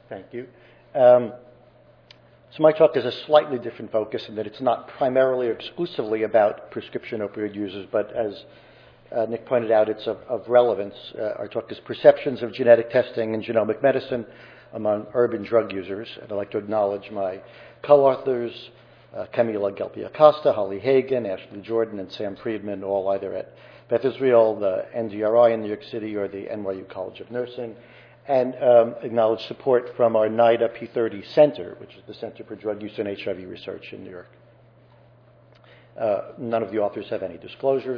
Thank you. So my talk has a slightly different focus in that it's not primarily or exclusively about prescription opioid users, but as Nick pointed out, it's of relevance. Our talk is Perceptions of Genetic Testing in Genomic Medicine Among Urban Drug Users. And I'd like to acknowledge my co-authors, Camila Gelpi-Acosta, Holly Hagan, Ashley Jordan, and Sam Friedman, all either at Beth Israel, the NDRI in New York City, or the NYU College of Nursing, and acknowledge support from our NIDA P30 Center, which is the Center for Drug Use and HIV Research in New York. None of the authors have any disclosures.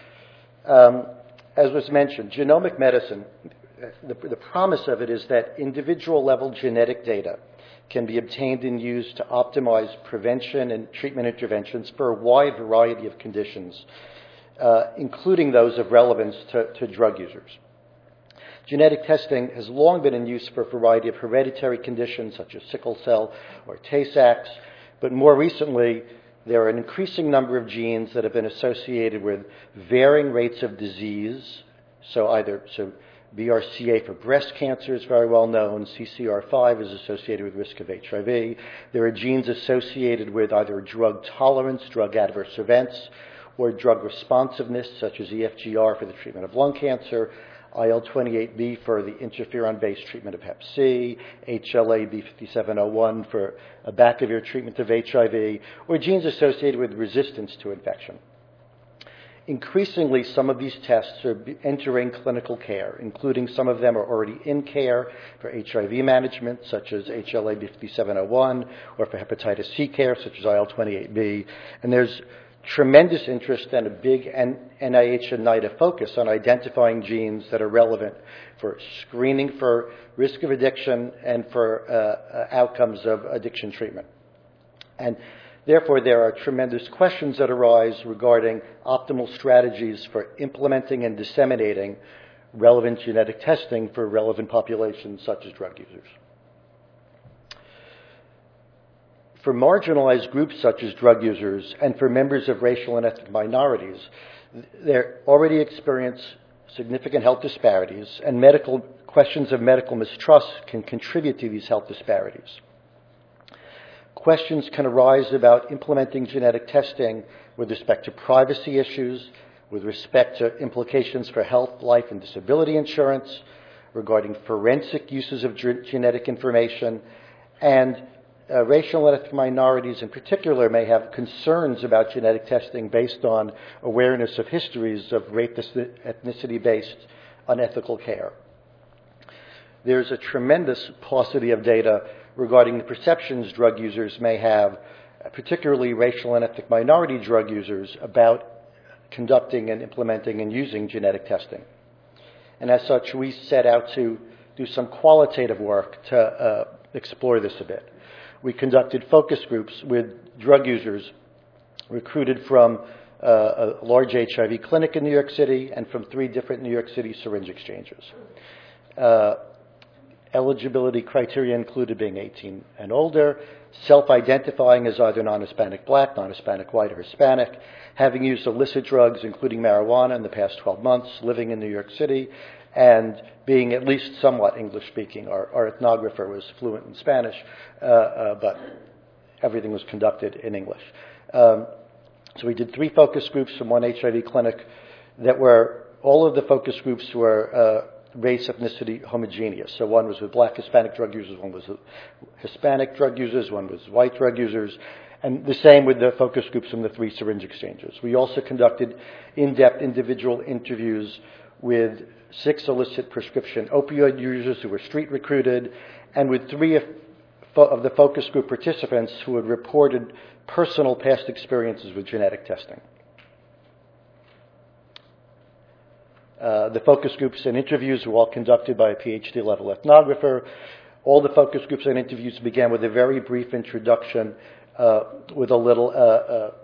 As was mentioned, genomic medicine, the promise of it is that individual-level genetic data can be obtained and used to optimize prevention and treatment interventions for a wide variety of conditions, including those of relevance to drug users. Genetic testing has long been in use for a variety of hereditary conditions such as sickle cell or Tay-Sachs, but more recently there are an increasing number of genes that have been associated with varying rates of disease. So BRCA for breast cancer is very well known. CCR5 is associated with risk of HIV. There are genes associated with either drug tolerance, drug adverse events, or drug responsiveness, such as EFGR for the treatment of lung cancer, IL-28B for the interferon-based treatment of Hep C, HLA-B5701 for a back-of-ear treatment of HIV, or genes associated with resistance to infection. Increasingly, some of these tests are entering clinical care, including some of them are already in care for HIV management, such as HLA-B5701, or for hepatitis C care, such as IL-28B. And there's tremendous interest and a big NIH and NIDA focus on identifying genes that are relevant for screening for risk of addiction and for outcomes of addiction treatment. And therefore, there are tremendous questions that arise regarding optimal strategies for implementing and disseminating relevant genetic testing for relevant populations such as drug users. For marginalized groups such as drug users and for members of racial and ethnic minorities, they already experience significant health disparities, and questions of medical mistrust can contribute to these health disparities. Questions can arise about implementing genetic testing with respect to privacy issues, with respect to implications for health, life, and disability insurance, regarding forensic uses of genetic information, and racial and ethnic minorities in particular may have concerns about genetic testing based on awareness of histories of rape ethnicity-based unethical care. There's a tremendous paucity of data regarding the perceptions drug users may have, particularly racial and ethnic minority drug users, about conducting and implementing and using genetic testing. And as such, we set out to do some qualitative work to explore this a bit. We conducted focus groups with drug users recruited from a large HIV clinic in New York City and from 3 different New York City syringe exchanges. Eligibility criteria included being 18 and older, self-identifying as either non-Hispanic black, non-Hispanic white, or Hispanic, having used illicit drugs, including marijuana, in the past 12 months, living in New York City, and being at least somewhat English-speaking. Our ethnographer was fluent in Spanish, but everything was conducted in English. So we did 3 focus groups from 1 HIV clinic that were, all of the focus groups were race ethnicity homogeneous. So one was with black Hispanic drug users, one was with Hispanic drug users, one was white drug users, and the same with the focus groups from the 3 syringe exchanges. We also conducted in-depth individual interviews with 6 illicit prescription opioid users who were street recruited, and with 3 of the focus group participants who had reported personal past experiences with genetic testing. The focus groups and interviews were all conducted by a PhD-level ethnographer. All the focus groups and interviews began with a very brief introduction with a little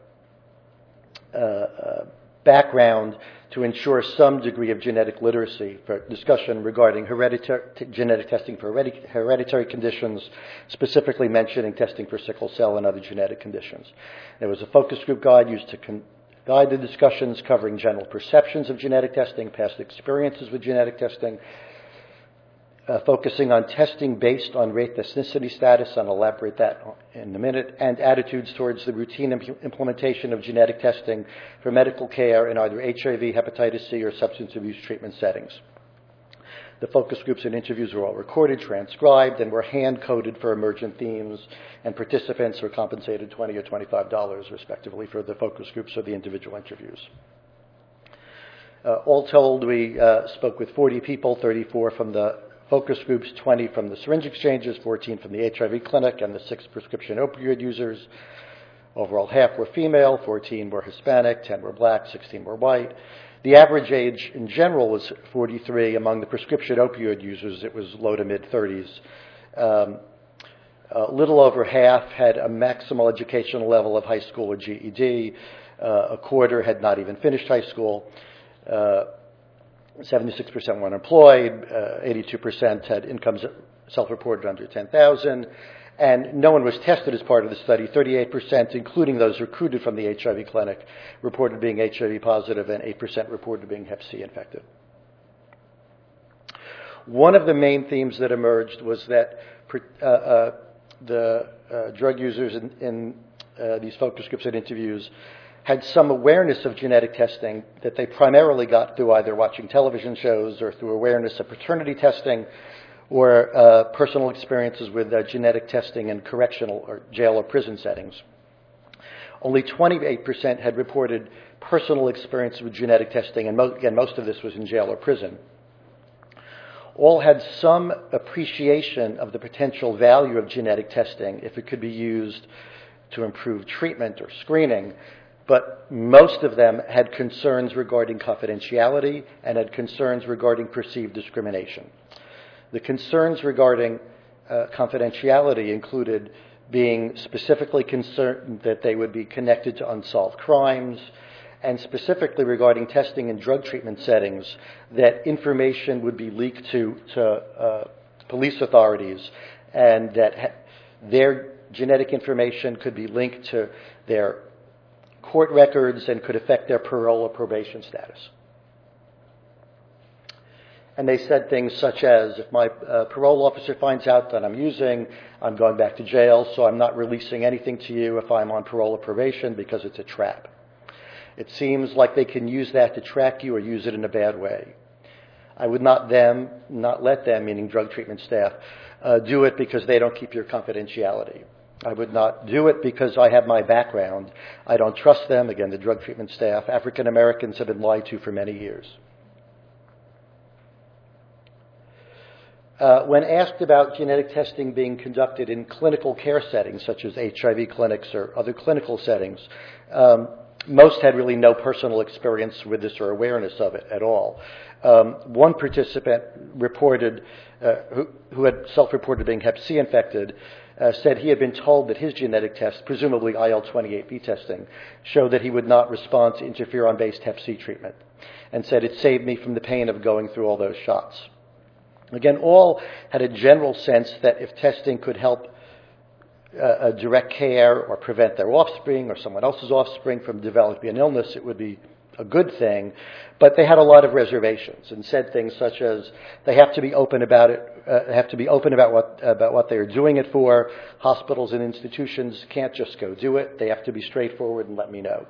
background to ensure some degree of genetic literacy for discussion regarding genetic testing for hereditary conditions, specifically mentioning testing for sickle cell and other genetic conditions. There was a focus group guide used to guide the discussions covering general perceptions of genetic testing, past experiences with genetic testing, focusing on testing based on race ethnicity status, and I'll elaborate that in a minute, and attitudes towards the routine implementation of genetic testing for medical care in either HIV, hepatitis C, or substance abuse treatment settings. The focus groups and interviews were all recorded, transcribed, and were hand-coded for emergent themes, and participants were compensated $20 or $25, respectively, for the focus groups or the individual interviews. All told, we spoke with 40 people, 34 from the focus groups, 20 from the syringe exchanges, 14 from the HIV clinic, and the 6 prescription opioid users. Overall, half were female, 14 were Hispanic, 10 were black, 16 were white. The average age in general was 43. Among the prescription opioid users, it was low to mid-30s. A little over half had a maximal educational level of high school or GED. A quarter had not even finished high school. 76% were unemployed. 82% had incomes self-reported under $10,000. And no one was tested as part of the study. 38%, including those recruited from the HIV clinic, reported being HIV positive, and 8% reported being Hep C infected. One of the main themes that emerged was that the drug users in these focus groups and interviews had some awareness of genetic testing that they primarily got through either watching television shows or through awareness of paternity testing, or personal experiences with genetic testing in correctional or jail or prison settings. Only 28% had reported personal experience with genetic testing, and again, most of this was in jail or prison. All had some appreciation of the potential value of genetic testing if it could be used to improve treatment or screening, but most of them had concerns regarding confidentiality and had concerns regarding perceived discrimination. The concerns regarding confidentiality included being specifically concerned that they would be connected to unsolved crimes, and specifically regarding testing in drug treatment settings, that information would be leaked to police authorities, and that their genetic information could be linked to their court records and could affect their parole or probation status. And they said things such as, if my parole officer finds out that I'm using, I'm going back to jail, so I'm not releasing anything to you if I'm on parole or probation because it's a trap. It seems like they can use that to track you or use it in a bad way. I would not let them, meaning drug treatment staff, do it because they don't keep your confidentiality. I would not do it because I have my background. I don't trust them. Again, the drug treatment staff. African Americans have been lied to for many years. When asked about genetic testing being conducted in clinical care settings, such as HIV clinics or other clinical settings, most had really no personal experience with this or awareness of it at all. One participant reported, who had self-reported being Hep C infected, said he had been told that his genetic test, presumably IL-28B testing, showed that he would not respond to interferon-based Hep C treatment, and said it saved me from the pain of going through all those shots. Again, all had a general sense that if testing could help direct care or prevent their offspring or someone else's offspring from developing an illness, it would be a good thing. But they had a lot of reservations and said things such as they have to be open about it. Have to be open about what they are doing it for. Hospitals and institutions can't just go do it. They have to be straightforward and let me know.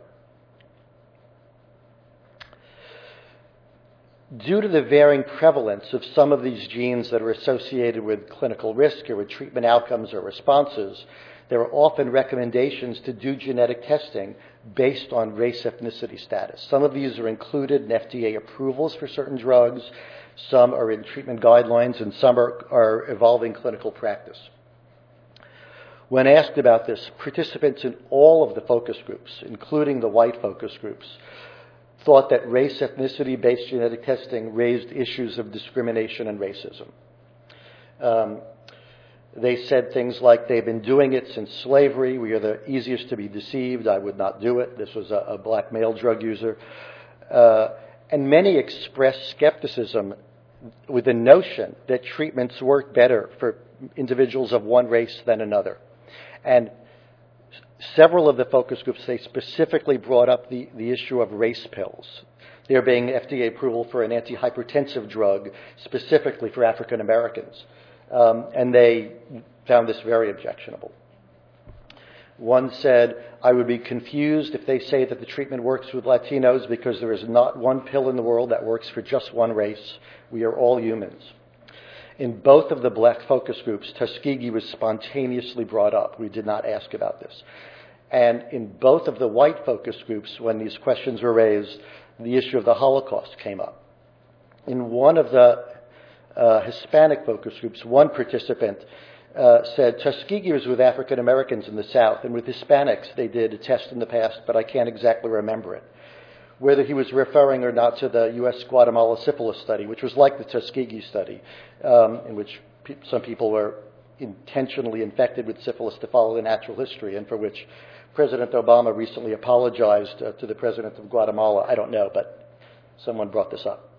Due to the varying prevalence of some of these genes that are associated with clinical risk or with treatment outcomes or responses, there are often recommendations to do genetic testing based on race ethnicity status. Some of these are included in FDA approvals for certain drugs, some are in treatment guidelines, and some are evolving clinical practice. When asked about this, participants in all of the focus groups, including the white focus groups, thought that race ethnicity-based genetic testing raised issues of discrimination and racism. They said things like, they've been doing it since slavery. We are the easiest to be deceived. I would not do it. This was a black male drug user. And many expressed skepticism with the notion that treatments work better for individuals of one race than another. And several of the focus groups, they specifically brought up the issue of race pills, there being FDA approval for an antihypertensive drug specifically for African Americans. And they found this very objectionable. One said, I would be confused if they say that the treatment works with Latinos because there is not one pill in the world that works for just one race. We are all humans. In both of the black focus groups, Tuskegee was spontaneously brought up. We did not ask about this. And in both of the white focus groups, when these questions were raised, the issue of the Holocaust came up. In one of the Hispanic focus groups, one participant said Tuskegee was with African Americans in the South, and with Hispanics they did a test in the past, but I can't exactly remember it. Whether he was referring or not to the U.S. Guatemala syphilis study, which was like the Tuskegee study, in which some people were intentionally infected with syphilis to follow the natural history, and for which President Obama recently apologized to the president of Guatemala. I don't know, but someone brought this up.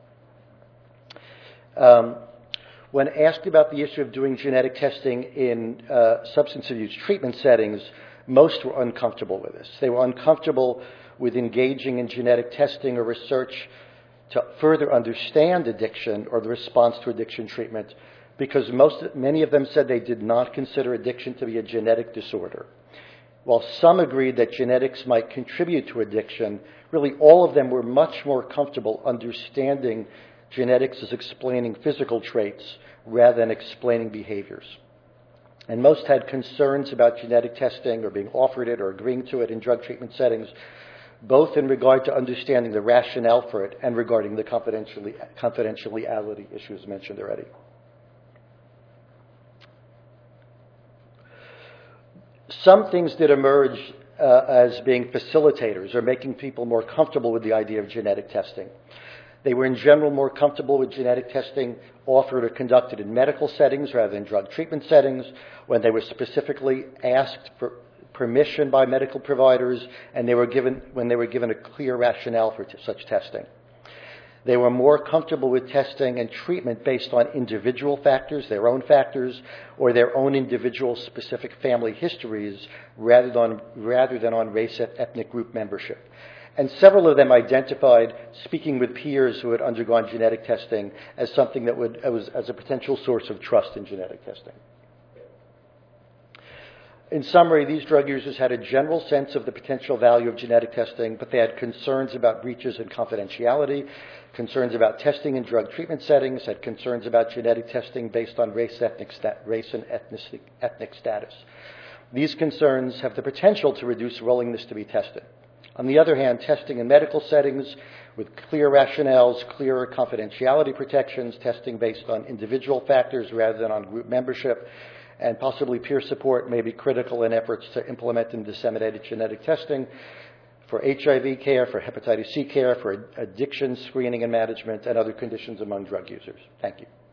When asked about the issue of doing genetic testing in substance abuse treatment settings, most were uncomfortable with this. They were uncomfortable with engaging in genetic testing or research to further understand addiction or the response to addiction treatment, because many of them said they did not consider addiction to be a genetic disorder. While some agreed that genetics might contribute to addiction, really all of them were much more comfortable understanding genetics as explaining physical traits rather than explaining behaviors. And most had concerns about genetic testing or being offered it or agreeing to it in drug treatment settings, both in regard to understanding the rationale for it and regarding the confidentiality issues mentioned already. Some things did emerge as being facilitators or making people more comfortable with the idea of genetic testing. They were in general more comfortable with genetic testing offered or conducted in medical settings rather than drug treatment settings, when they were specifically asked for permission by medical providers and when they were given a clear rationale for such testing. They were more comfortable with testing and treatment based on individual factors, their own factors, or their own individual specific family histories rather than on race ethnic group membership. And several of them identified speaking with peers who had undergone genetic testing as something that as a potential source of trust in genetic testing. In summary, these drug users had a general sense of the potential value of genetic testing, but they had concerns about breaches in confidentiality, concerns about testing in drug treatment settings, had concerns about genetic testing based on race and ethnic status. These concerns have the potential to reduce willingness to be tested. On the other hand, testing in medical settings with clear rationales, clearer confidentiality protections, testing based on individual factors rather than on group membership, and possibly peer support may be critical in efforts to implement and disseminate genetic testing for HIV care, for hepatitis C care, for addiction screening and management, and other conditions among drug users. Thank you.